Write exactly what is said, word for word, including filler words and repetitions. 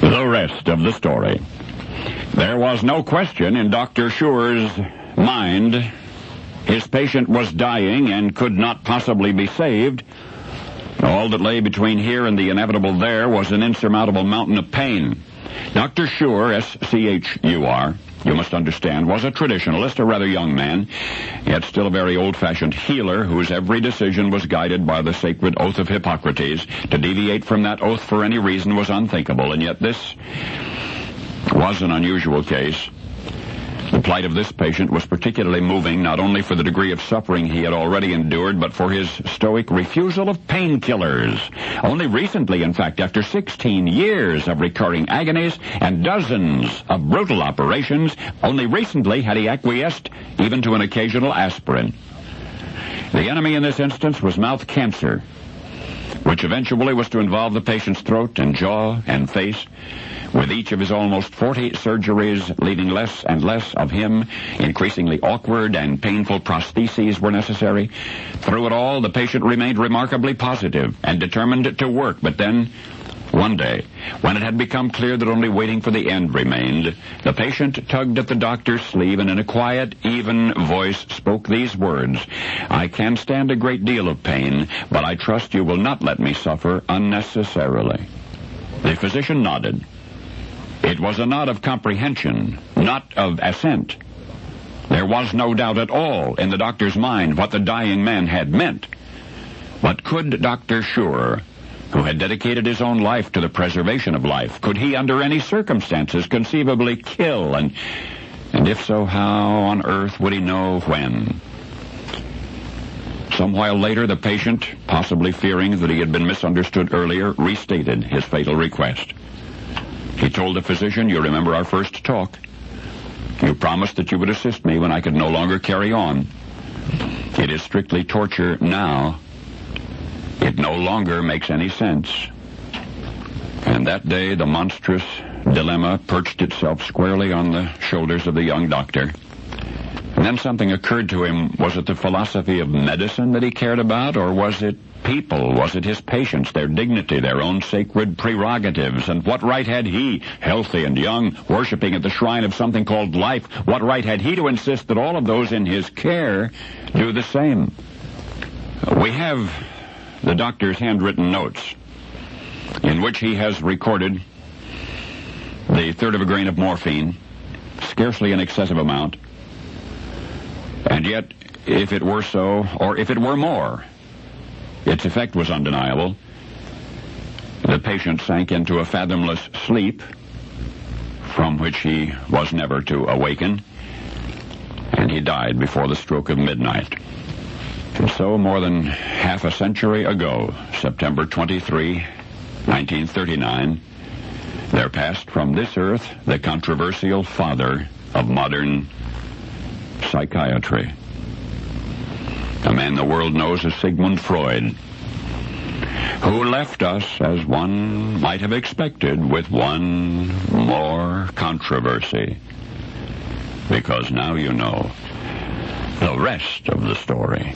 The rest of the story. There was no question in Doctor Schuer's mind. His patient was dying and could not possibly be saved. All that lay between here and the inevitable there was an insurmountable mountain of pain. Doctor Schuer, S C H U R, you must understand, was a traditionalist, a rather young man, yet still a very old-fashioned healer whose every decision was guided by the sacred oath of Hippocrates. To deviate from that oath for any reason was unthinkable, and yet this was an unusual case. The plight of this patient was particularly moving, not only for the degree of suffering he had already endured, but for his stoic refusal of painkillers. Only recently, in fact, after sixteen years of recurring agonies and dozens of brutal operations, only recently had he acquiesced even to an occasional aspirin. The enemy in this instance was mouth cancer, which eventually was to involve the patient's throat and jaw and face, with each of his almost forty surgeries leaving less and less of him. Increasingly awkward and painful prostheses were necessary. Through it all, the patient remained remarkably positive and determined to work. But then, one day, when it had become clear that only waiting for the end remained, the patient tugged at the doctor's sleeve and in a quiet, even voice spoke these words: "I can stand a great deal of pain, but I trust you will not let me suffer unnecessarily." The physician nodded. It was a nod of comprehension, not of assent. There was no doubt at all in the doctor's mind what the dying man had meant. But could Doctor Schuer, who had dedicated his own life to the preservation of life, could he under any circumstances conceivably kill? And, and if so, how on earth would he know when? Some while later, the patient, possibly fearing that he had been misunderstood earlier, restated his fatal request. He told the physician, "You remember our first talk. You promised that you would assist me when I could no longer carry on. It is strictly torture now. It no longer makes any sense." And that day, the monstrous dilemma perched itself squarely on the shoulders of the young doctor. And then something occurred to him. Was it the philosophy of medicine that he cared about, or was it people? Was it his patients, their dignity, their own sacred prerogatives? And what right had he, healthy and young, worshiping at the shrine of something called life, what right had he to insist that all of those in his care do the same? We have the doctor's handwritten notes, in which he has recorded the third of a grain of morphine, scarcely an excessive amount. And yet, if it were so, or if it were more, its effect was undeniable. The patient sank into a fathomless sleep, from which he was never to awaken, and he died before the stroke of midnight. And so, more than half a century ago, September twenty-third, nineteen thirty-nine, there passed from this earth the controversial father of modern psychiatry, a man the world knows as Sigmund Freud, who left us, as one might have expected, with one more controversy. Because now you know the rest of the story.